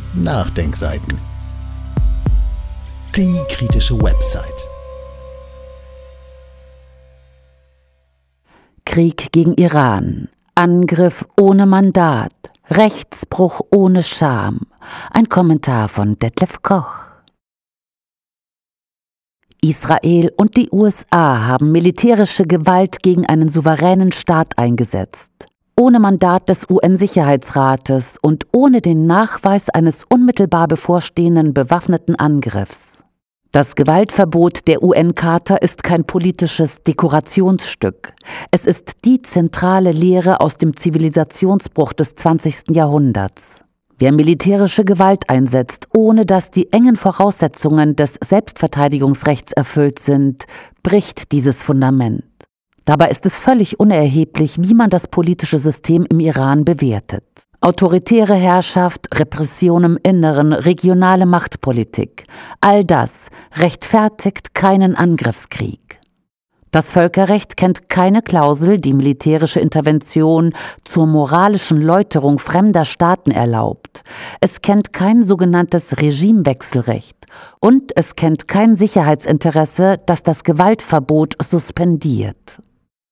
Nachdenkseiten. Die kritische Website. Krieg gegen Iran. Angriff ohne Mandat. Rechtsbruch ohne Scham. Ein Kommentar von Detlef Koch. Israel und die USA haben militärische Gewalt gegen einen souveränen Staat eingesetzt. Ohne Mandat des UN-Sicherheitsrates und ohne den Nachweis eines unmittelbar bevorstehenden bewaffneten Angriffs. Das Gewaltverbot der UN-Charta ist kein politisches Dekorationsstück. Es ist die zentrale Lehre aus dem Zivilisationsbruch des 20. Jahrhunderts. Wer militärische Gewalt einsetzt, ohne dass die engen Voraussetzungen des Selbstverteidigungsrechts erfüllt sind, bricht dieses Fundament. Dabei ist es völlig unerheblich, wie man das politische System im Iran bewertet. Autoritäre Herrschaft, Repression im Inneren, regionale Machtpolitik, all das rechtfertigt keinen Angriffskrieg. Das Völkerrecht kennt keine Klausel, die militärische Intervention zur moralischen Läuterung fremder Staaten erlaubt. Es kennt kein sogenanntes Regimewechselrecht und es kennt kein Sicherheitsinteresse, das das Gewaltverbot suspendiert.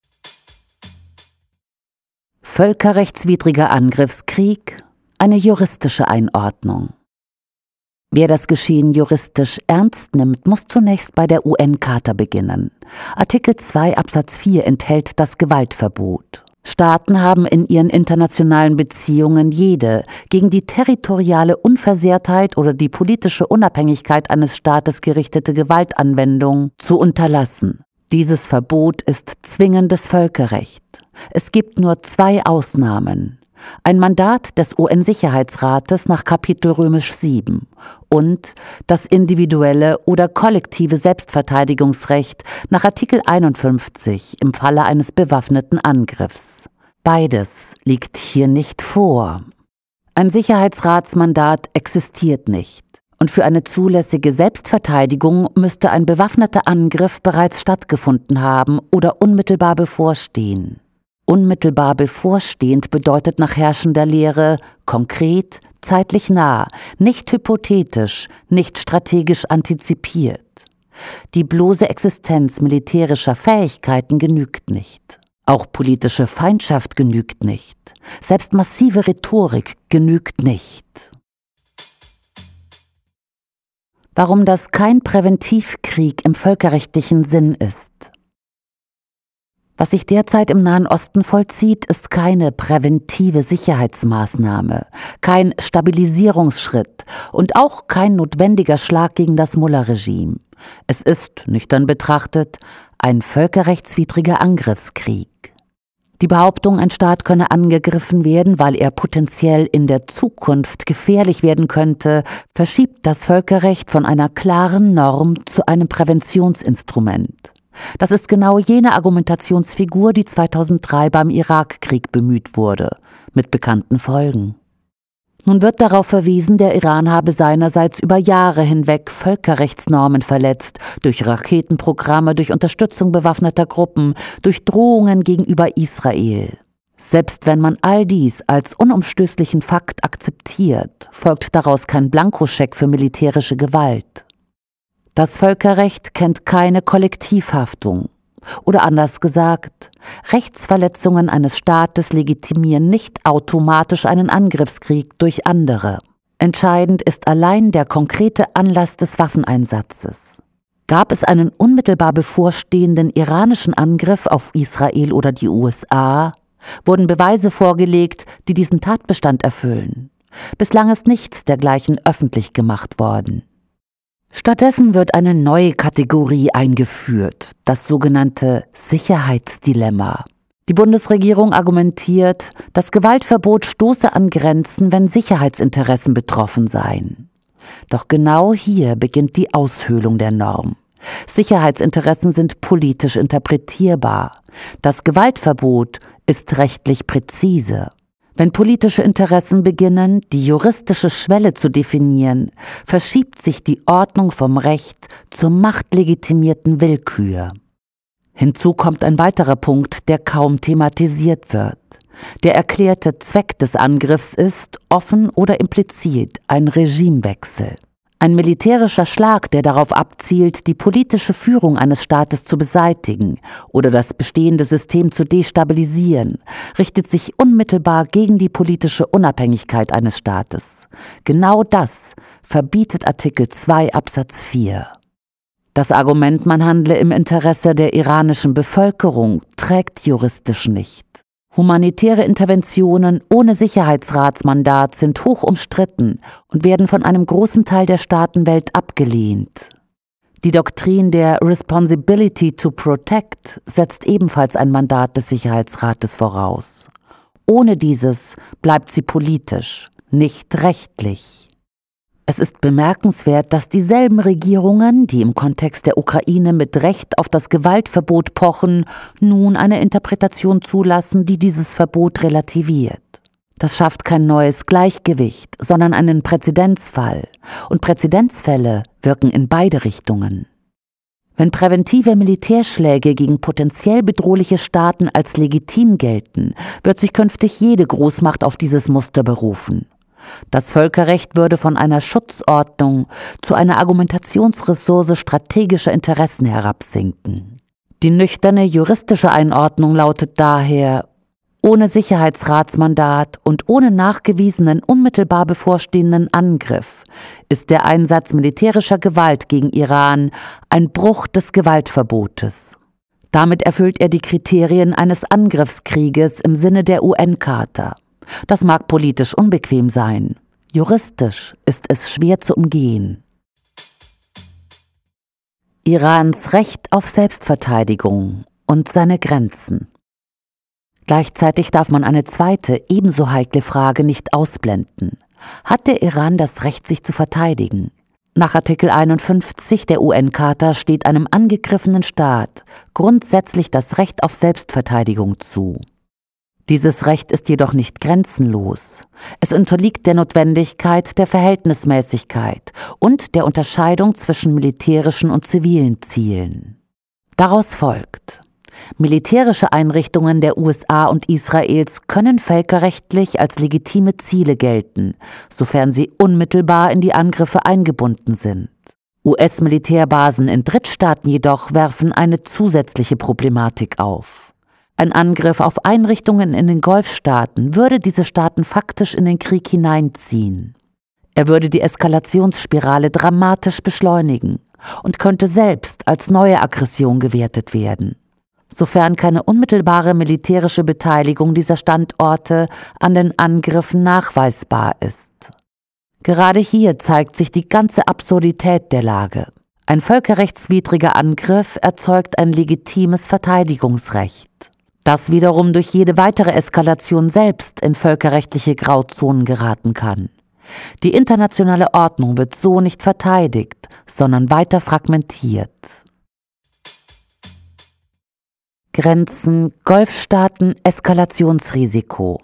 Völkerrechtswidriger Angriffskrieg, eine juristische Einordnung. Wer das Geschehen juristisch ernst nimmt, muss zunächst bei der UN-Charta beginnen. Artikel 2 Absatz 4 enthält das Gewaltverbot. Staaten haben in ihren internationalen Beziehungen jede gegen die territoriale Unversehrtheit oder die politische Unabhängigkeit eines Staates gerichtete Gewaltanwendung zu unterlassen. Dieses Verbot ist zwingendes Völkerrecht. Es gibt nur 2 Ausnahmen. Ein Mandat des UN-Sicherheitsrates nach Kapitel VII und das individuelle oder kollektive Selbstverteidigungsrecht nach Artikel 51 im Falle eines bewaffneten Angriffs. Beides liegt hier nicht vor. Ein Sicherheitsratsmandat existiert nicht. Und für eine zulässige Selbstverteidigung müsste ein bewaffneter Angriff bereits stattgefunden haben oder unmittelbar bevorstehen. Unmittelbar bevorstehend bedeutet nach herrschender Lehre konkret, zeitlich nah, nicht hypothetisch, nicht strategisch antizipiert. Die bloße Existenz militärischer Fähigkeiten genügt nicht. Auch politische Feindschaft genügt nicht. Selbst massive Rhetorik genügt nicht. Warum das kein Präventivkrieg im völkerrechtlichen Sinn ist. Was sich derzeit im Nahen Osten vollzieht, ist keine präventive Sicherheitsmaßnahme, kein Stabilisierungsschritt und auch kein notwendiger Schlag gegen das Mullah-Regime. Es ist, nüchtern betrachtet, ein völkerrechtswidriger Angriffskrieg. Die Behauptung, ein Staat könne angegriffen werden, weil er potenziell in der Zukunft gefährlich werden könnte, verschiebt das Völkerrecht von einer klaren Norm zu einem Präventionsinstrument. Das ist genau jene Argumentationsfigur, die 2003 beim Irakkrieg bemüht wurde, mit bekannten Folgen. Nun wird darauf verwiesen, der Iran habe seinerseits über Jahre hinweg Völkerrechtsnormen verletzt, durch Raketenprogramme, durch Unterstützung bewaffneter Gruppen, durch Drohungen gegenüber Israel. Selbst wenn man all dies als unumstößlichen Fakt akzeptiert, folgt daraus kein Blankoscheck für militärische Gewalt. Das Völkerrecht kennt keine Kollektivhaftung. Oder anders gesagt, Rechtsverletzungen eines Staates legitimieren nicht automatisch einen Angriffskrieg durch andere. Entscheidend ist allein der konkrete Anlass des Waffeneinsatzes. Gab es einen unmittelbar bevorstehenden iranischen Angriff auf Israel oder die USA, wurden Beweise vorgelegt, die diesen Tatbestand erfüllen. Bislang ist nichts dergleichen öffentlich gemacht worden. Stattdessen wird eine neue Kategorie eingeführt, das sogenannte Sicherheitsdilemma. Die Bundesregierung argumentiert, das Gewaltverbot stoße an Grenzen, wenn Sicherheitsinteressen betroffen seien. Doch genau hier beginnt die Aushöhlung der Norm. Sicherheitsinteressen sind politisch interpretierbar. Das Gewaltverbot ist rechtlich präzise. Wenn politische Interessen beginnen, die juristische Schwelle zu definieren, verschiebt sich die Ordnung vom Recht zur machtlegitimierten Willkür. Hinzu kommt ein weiterer Punkt, der kaum thematisiert wird. Der erklärte Zweck des Angriffs ist, offen oder implizit, ein Regimewechsel. Ein militärischer Schlag, der darauf abzielt, die politische Führung eines Staates zu beseitigen oder das bestehende System zu destabilisieren, richtet sich unmittelbar gegen die politische Unabhängigkeit eines Staates. Genau das verbietet Artikel 2 Absatz 4. Das Argument, man handle im Interesse der iranischen Bevölkerung, trägt juristisch nicht. Humanitäre Interventionen ohne Sicherheitsratsmandat sind hoch umstritten und werden von einem großen Teil der Staatenwelt abgelehnt. Die Doktrin der Responsibility to Protect setzt ebenfalls ein Mandat des Sicherheitsrates voraus. Ohne dieses bleibt sie politisch, nicht rechtlich. Es ist bemerkenswert, dass dieselben Regierungen, die im Kontext der Ukraine mit Recht auf das Gewaltverbot pochen, nun eine Interpretation zulassen, die dieses Verbot relativiert. Das schafft kein neues Gleichgewicht, sondern einen Präzedenzfall. Und Präzedenzfälle wirken in beide Richtungen. Wenn präventive Militärschläge gegen potenziell bedrohliche Staaten als legitim gelten, wird sich künftig jede Großmacht auf dieses Muster berufen. Das Völkerrecht würde von einer Schutzordnung zu einer Argumentationsressource strategischer Interessen herabsinken. Die nüchterne juristische Einordnung lautet daher: Ohne Sicherheitsratsmandat und ohne nachgewiesenen unmittelbar bevorstehenden Angriff ist der Einsatz militärischer Gewalt gegen Iran ein Bruch des Gewaltverbotes. Damit erfüllt er die Kriterien eines Angriffskrieges im Sinne der UN-Charta. Das mag politisch unbequem sein. Juristisch ist es schwer zu umgehen. Irans Recht auf Selbstverteidigung und seine Grenzen. Gleichzeitig darf man eine zweite, ebenso heikle Frage nicht ausblenden. Hat der Iran das Recht, sich zu verteidigen? Nach Artikel 51 der UN-Charta steht einem angegriffenen Staat grundsätzlich das Recht auf Selbstverteidigung zu. Dieses Recht ist jedoch nicht grenzenlos. Es unterliegt der Notwendigkeit der Verhältnismäßigkeit und der Unterscheidung zwischen militärischen und zivilen Zielen. Daraus folgt: Militärische Einrichtungen der USA und Israels können völkerrechtlich als legitime Ziele gelten, sofern sie unmittelbar in die Angriffe eingebunden sind. US-Militärbasen in Drittstaaten jedoch werfen eine zusätzliche Problematik auf. Ein Angriff auf Einrichtungen in den Golfstaaten würde diese Staaten faktisch in den Krieg hineinziehen. Er würde die Eskalationsspirale dramatisch beschleunigen und könnte selbst als neue Aggression gewertet werden, sofern keine unmittelbare militärische Beteiligung dieser Standorte an den Angriffen nachweisbar ist. Gerade hier zeigt sich die ganze Absurdität der Lage. Ein völkerrechtswidriger Angriff erzeugt ein legitimes Verteidigungsrecht, das wiederum durch jede weitere Eskalation selbst in völkerrechtliche Grauzonen geraten kann. Die internationale Ordnung wird so nicht verteidigt, sondern weiter fragmentiert. Grenzen, Golfstaaten, Eskalationsrisiko.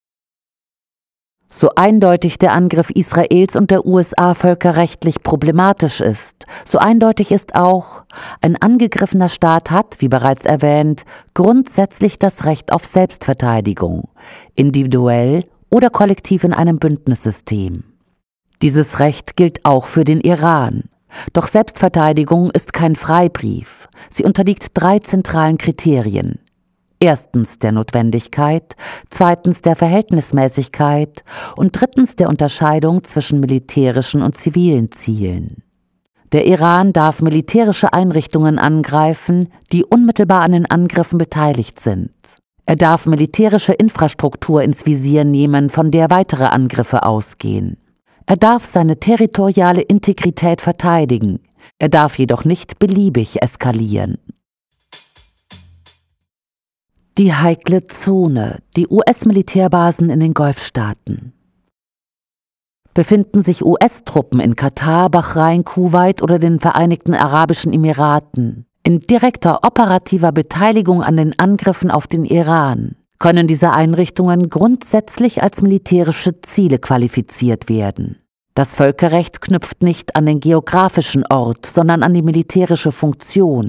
So eindeutig der Angriff Israels und der USA völkerrechtlich problematisch ist, so eindeutig ist auch, ein angegriffener Staat hat, wie bereits erwähnt, grundsätzlich das Recht auf Selbstverteidigung, individuell oder kollektiv in einem Bündnissystem. Dieses Recht gilt auch für den Iran. Doch Selbstverteidigung ist kein Freibrief. Sie unterliegt 3 zentralen Kriterien. Erstens der Notwendigkeit, zweitens der Verhältnismäßigkeit und drittens der Unterscheidung zwischen militärischen und zivilen Zielen. Der Iran darf militärische Einrichtungen angreifen, die unmittelbar an den Angriffen beteiligt sind. Er darf militärische Infrastruktur ins Visier nehmen, von der weitere Angriffe ausgehen. Er darf seine territoriale Integrität verteidigen. Er darf jedoch nicht beliebig eskalieren. Die heikle Zone, die US-Militärbasen in den Golfstaaten. Befinden sich US-Truppen in Katar, Bahrain, Kuwait oder den Vereinigten Arabischen Emiraten in direkter operativer Beteiligung an den Angriffen auf den Iran, können diese Einrichtungen grundsätzlich als militärische Ziele qualifiziert werden. Das Völkerrecht knüpft nicht an den geografischen Ort, sondern an die militärische Funktion.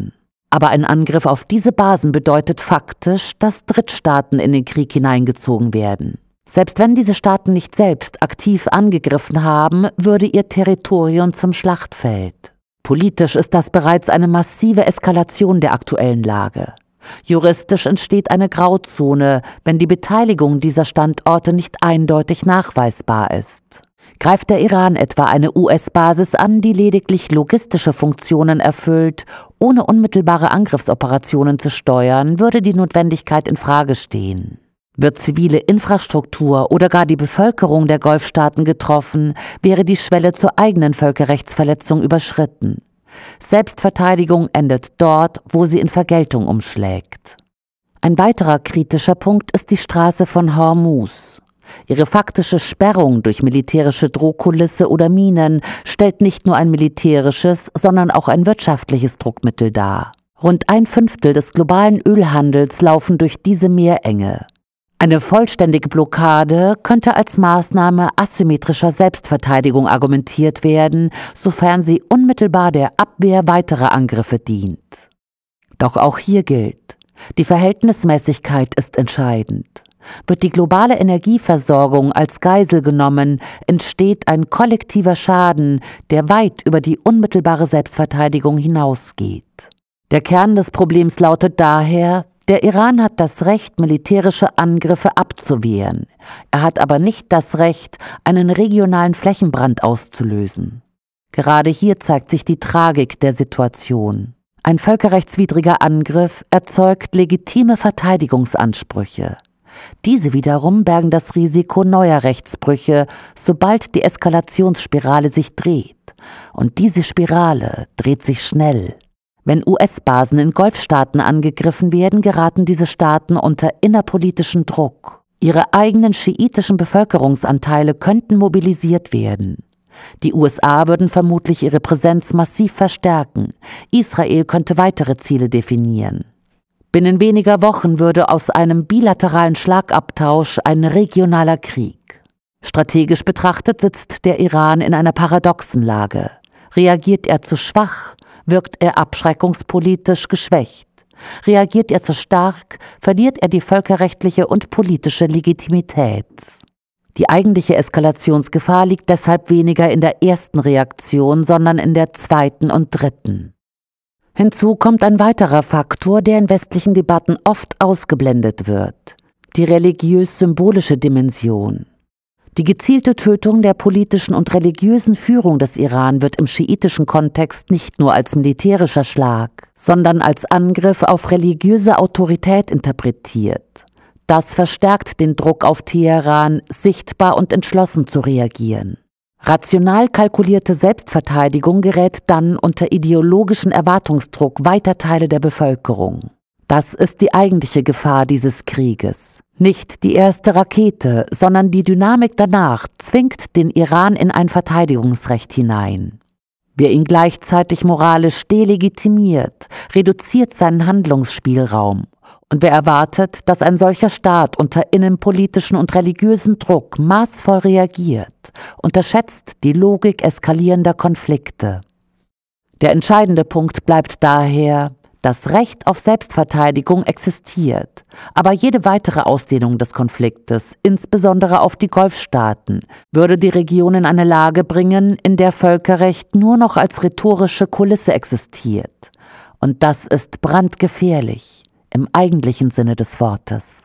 Aber ein Angriff auf diese Basen bedeutet faktisch, dass Drittstaaten in den Krieg hineingezogen werden. Selbst wenn diese Staaten nicht selbst aktiv angegriffen haben, würde ihr Territorium zum Schlachtfeld. Politisch ist das bereits eine massive Eskalation der aktuellen Lage. Juristisch entsteht eine Grauzone, wenn die Beteiligung dieser Standorte nicht eindeutig nachweisbar ist. Greift der Iran etwa eine US-Basis an, die lediglich logistische Funktionen erfüllt, ohne unmittelbare Angriffsoperationen zu steuern, würde die Notwendigkeit in Frage stehen. Wird zivile Infrastruktur oder gar die Bevölkerung der Golfstaaten getroffen, wäre die Schwelle zur eigenen Völkerrechtsverletzung überschritten. Selbstverteidigung endet dort, wo sie in Vergeltung umschlägt. Ein weiterer kritischer Punkt ist die Straße von Hormuz. Ihre faktische Sperrung durch militärische Drohkulisse oder Minen stellt nicht nur ein militärisches, sondern auch ein wirtschaftliches Druckmittel dar. Rund 1/5 des globalen Ölhandels laufen durch diese Meerenge. Eine vollständige Blockade könnte als Maßnahme asymmetrischer Selbstverteidigung argumentiert werden, sofern sie unmittelbar der Abwehr weiterer Angriffe dient. Doch auch hier gilt, die Verhältnismäßigkeit ist entscheidend. Wird die globale Energieversorgung als Geisel genommen, entsteht ein kollektiver Schaden, der weit über die unmittelbare Selbstverteidigung hinausgeht. Der Kern des Problems lautet daher: Der Iran hat das Recht, militärische Angriffe abzuwehren. Er hat aber nicht das Recht, einen regionalen Flächenbrand auszulösen. Gerade hier zeigt sich die Tragik der Situation. Ein völkerrechtswidriger Angriff erzeugt legitime Verteidigungsansprüche. Diese wiederum bergen das Risiko neuer Rechtsbrüche, sobald die Eskalationsspirale sich dreht. Und diese Spirale dreht sich schnell. Wenn US-Basen in Golfstaaten angegriffen werden, geraten diese Staaten unter innerpolitischen Druck. Ihre eigenen schiitischen Bevölkerungsanteile könnten mobilisiert werden. Die USA würden vermutlich ihre Präsenz massiv verstärken. Israel könnte weitere Ziele definieren. Binnen weniger Wochen würde aus einem bilateralen Schlagabtausch ein regionaler Krieg. Strategisch betrachtet sitzt der Iran in einer paradoxen Lage. Reagiert er zu schwach, wirkt er abschreckungspolitisch geschwächt. Reagiert er zu stark, verliert er die völkerrechtliche und politische Legitimität. Die eigentliche Eskalationsgefahr liegt deshalb weniger in der ersten Reaktion, sondern in der zweiten und dritten. Hinzu kommt ein weiterer Faktor, der in westlichen Debatten oft ausgeblendet wird: die religiös-symbolische Dimension. Die gezielte Tötung der politischen und religiösen Führung des Iran wird im schiitischen Kontext nicht nur als militärischer Schlag, sondern als Angriff auf religiöse Autorität interpretiert. Das verstärkt den Druck auf Teheran, sichtbar und entschlossen zu reagieren. Rational kalkulierte Selbstverteidigung gerät dann unter ideologischen Erwartungsdruck weiter Teile der Bevölkerung. Das ist die eigentliche Gefahr dieses Krieges. Nicht die erste Rakete, sondern die Dynamik danach zwingt den Iran in ein Verteidigungsrecht hinein. Wer ihn gleichzeitig moralisch delegitimiert, reduziert seinen Handlungsspielraum. Und wer erwartet, dass ein solcher Staat unter innenpolitischen und religiösen Druck maßvoll reagiert, unterschätzt die Logik eskalierender Konflikte. Der entscheidende Punkt bleibt daher: Das Recht auf Selbstverteidigung existiert, aber jede weitere Ausdehnung des Konfliktes, insbesondere auf die Golfstaaten, würde die Region in eine Lage bringen, in der Völkerrecht nur noch als rhetorische Kulisse existiert. Und das ist brandgefährlich, im eigentlichen Sinne des Wortes.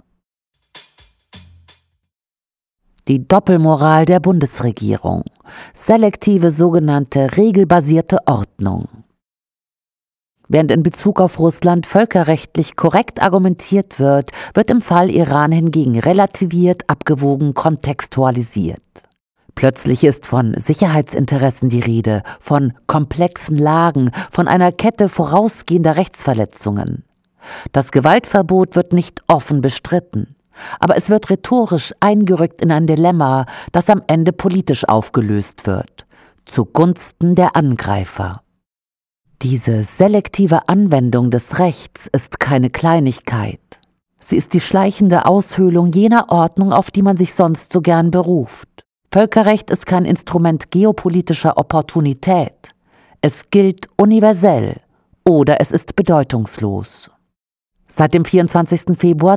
Die Doppelmoral der Bundesregierung, selektive sogenannte regelbasierte Ordnung. Während in Bezug auf Russland völkerrechtlich korrekt argumentiert wird, wird im Fall Iran hingegen relativiert, abgewogen, kontextualisiert. Plötzlich ist von Sicherheitsinteressen die Rede, von komplexen Lagen, von einer Kette vorausgehender Rechtsverletzungen. Das Gewaltverbot wird nicht offen bestritten, aber es wird rhetorisch eingerückt in ein Dilemma, das am Ende politisch aufgelöst wird, zugunsten der Angreifer. Diese selektive Anwendung des Rechts ist keine Kleinigkeit. Sie ist die schleichende Aushöhlung jener Ordnung, auf die man sich sonst so gern beruft. Völkerrecht ist kein Instrument geopolitischer Opportunität. Es gilt universell oder es ist bedeutungslos. Seit dem 24. Februar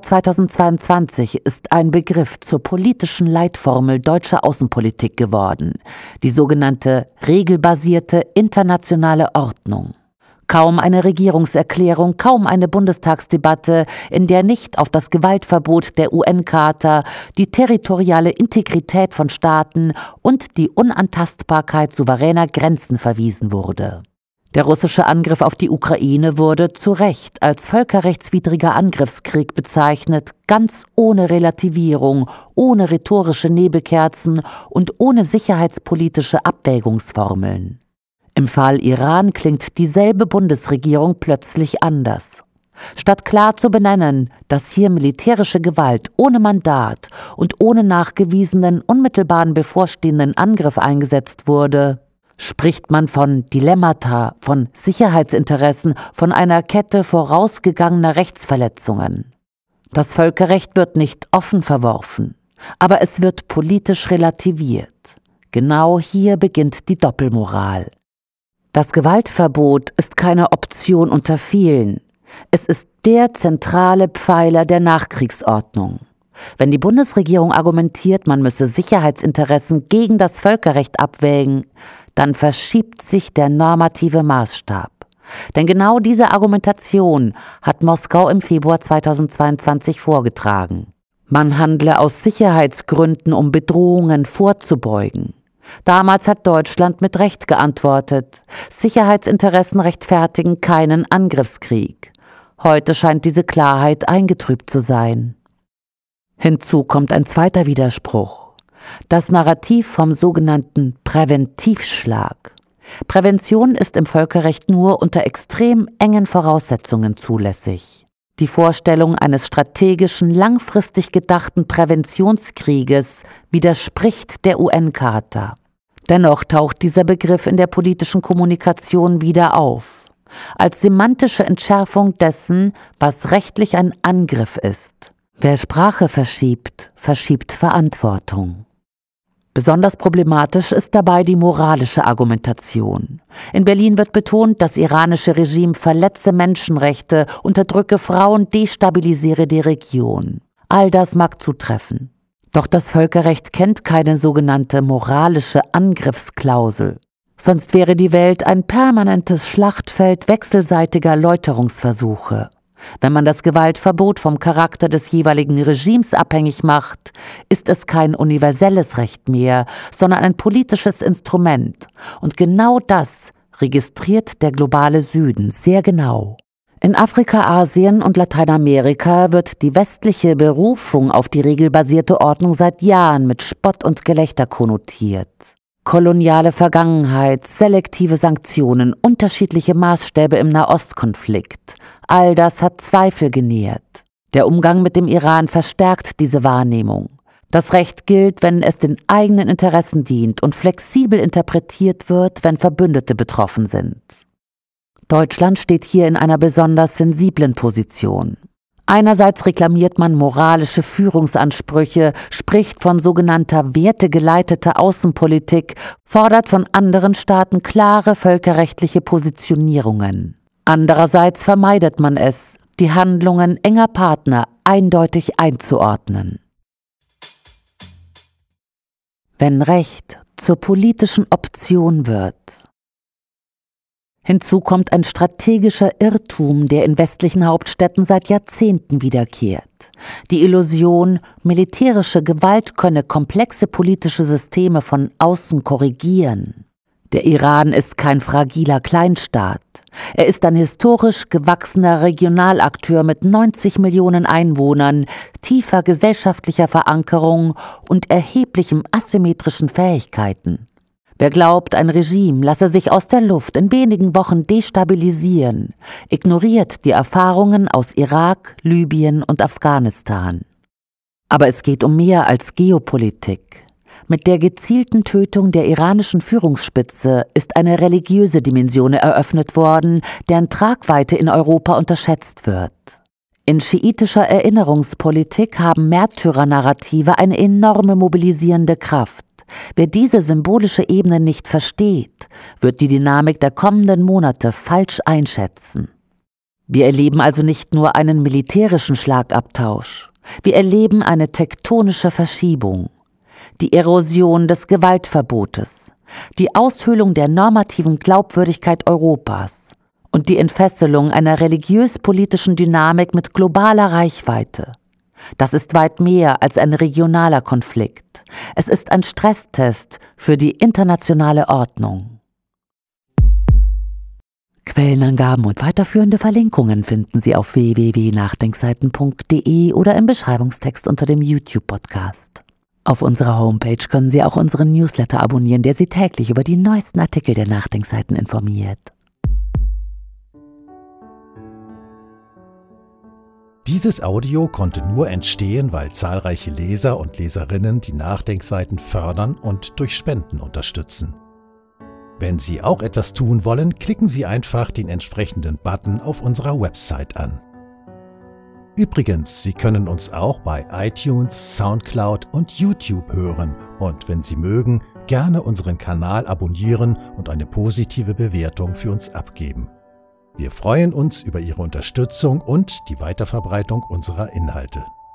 2022 ist ein Begriff zur politischen Leitformel deutscher Außenpolitik geworden, die sogenannte regelbasierte internationale Ordnung. Kaum eine Regierungserklärung, kaum eine Bundestagsdebatte, in der nicht auf das Gewaltverbot der UN-Charta, die territoriale Integrität von Staaten und die Unantastbarkeit souveräner Grenzen verwiesen wurde. Der russische Angriff auf die Ukraine wurde zu Recht als völkerrechtswidriger Angriffskrieg bezeichnet, ganz ohne Relativierung, ohne rhetorische Nebelkerzen und ohne sicherheitspolitische Abwägungsformeln. Im Fall Iran klingt dieselbe Bundesregierung plötzlich anders. Statt klar zu benennen, dass hier militärische Gewalt ohne Mandat und ohne nachgewiesenen unmittelbaren bevorstehenden Angriff eingesetzt wurde, spricht man von Dilemmata, von Sicherheitsinteressen, von einer Kette vorausgegangener Rechtsverletzungen. Das Völkerrecht wird nicht offen verworfen, aber es wird politisch relativiert. Genau hier beginnt die Doppelmoral. Das Gewaltverbot ist keine Option unter vielen. Es ist der zentrale Pfeiler der Nachkriegsordnung. Wenn die Bundesregierung argumentiert, man müsse Sicherheitsinteressen gegen das Völkerrecht abwägen, dann verschiebt sich der normative Maßstab. Denn genau diese Argumentation hat Moskau im Februar 2022 vorgetragen. Man handle aus Sicherheitsgründen, um Bedrohungen vorzubeugen. Damals hat Deutschland mit Recht geantwortet: Sicherheitsinteressen rechtfertigen keinen Angriffskrieg. Heute scheint diese Klarheit eingetrübt zu sein. Hinzu kommt ein zweiter Widerspruch: das Narrativ vom sogenannten Präventivschlag. Prävention ist im Völkerrecht nur unter extrem engen Voraussetzungen zulässig. Die Vorstellung eines strategischen, langfristig gedachten Präventionskrieges widerspricht der UN-Charta. Dennoch taucht dieser Begriff in der politischen Kommunikation wieder auf, als semantische Entschärfung dessen, was rechtlich ein Angriff ist. Wer Sprache verschiebt, verschiebt Verantwortung. Besonders problematisch ist dabei die moralische Argumentation. In Berlin wird betont, das iranische Regime verletze Menschenrechte, unterdrücke Frauen, destabilisiere die Region. All das mag zutreffen. Doch das Völkerrecht kennt keine sogenannte moralische Angriffsklausel. Sonst wäre die Welt ein permanentes Schlachtfeld wechselseitiger Läuterungsversuche. Wenn man das Gewaltverbot vom Charakter des jeweiligen Regimes abhängig macht, ist es kein universelles Recht mehr, sondern ein politisches Instrument. Und genau das registriert der globale Süden sehr genau. In Afrika, Asien und Lateinamerika wird die westliche Berufung auf die regelbasierte Ordnung seit Jahren mit Spott und Gelächter konnotiert. Koloniale Vergangenheit, selektive Sanktionen, unterschiedliche Maßstäbe im Nahostkonflikt. All das hat Zweifel genährt. Der Umgang mit dem Iran verstärkt diese Wahrnehmung. Das Recht gilt, wenn es den eigenen Interessen dient und flexibel interpretiert wird, wenn Verbündete betroffen sind. Deutschland steht hier in einer besonders sensiblen Position. Einerseits reklamiert man moralische Führungsansprüche, spricht von sogenannter wertegeleiteter Außenpolitik, fordert von anderen Staaten klare völkerrechtliche Positionierungen. Andererseits vermeidet man es, die Handlungen enger Partner eindeutig einzuordnen. Wenn Recht zur politischen Option wird. Hinzu kommt ein strategischer Irrtum, der in westlichen Hauptstädten seit Jahrzehnten wiederkehrt. Die Illusion, militärische Gewalt könne komplexe politische Systeme von außen korrigieren. Der Iran ist kein fragiler Kleinstaat. Er ist ein historisch gewachsener Regionalakteur mit 90 Millionen Einwohnern, tiefer gesellschaftlicher Verankerung und erheblichem asymmetrischen Fähigkeiten. Wer glaubt, ein Regime lasse sich aus der Luft in wenigen Wochen destabilisieren, ignoriert die Erfahrungen aus Irak, Libyen und Afghanistan. Aber es geht um mehr als Geopolitik. Mit der gezielten Tötung der iranischen Führungsspitze ist eine religiöse Dimension eröffnet worden, deren Tragweite in Europa unterschätzt wird. In schiitischer Erinnerungspolitik haben Märtyrernarrative eine enorme mobilisierende Kraft. Wer diese symbolische Ebene nicht versteht, wird die Dynamik der kommenden Monate falsch einschätzen. Wir erleben also nicht nur einen militärischen Schlagabtausch, wir erleben eine tektonische Verschiebung, die Erosion des Gewaltverbotes, die Aushöhlung der normativen Glaubwürdigkeit Europas und die Entfesselung einer religiös-politischen Dynamik mit globaler Reichweite. Das ist weit mehr als ein regionaler Konflikt. Es ist ein Stresstest für die internationale Ordnung. Quellenangaben und weiterführende Verlinkungen finden Sie auf www.nachdenkseiten.de oder im Beschreibungstext unter dem YouTube-Podcast. Auf unserer Homepage können Sie auch unseren Newsletter abonnieren, der Sie täglich über die neuesten Artikel der Nachdenkseiten informiert. Dieses Audio konnte nur entstehen, weil zahlreiche Leser und Leserinnen die Nachdenkseiten fördern und durch Spenden unterstützen. Wenn Sie auch etwas tun wollen, klicken Sie einfach den entsprechenden Button auf unserer Website an. Übrigens, Sie können uns auch bei iTunes, Soundcloud und YouTube hören und wenn Sie mögen, gerne unseren Kanal abonnieren und eine positive Bewertung für uns abgeben. Wir freuen uns über Ihre Unterstützung und die Weiterverbreitung unserer Inhalte.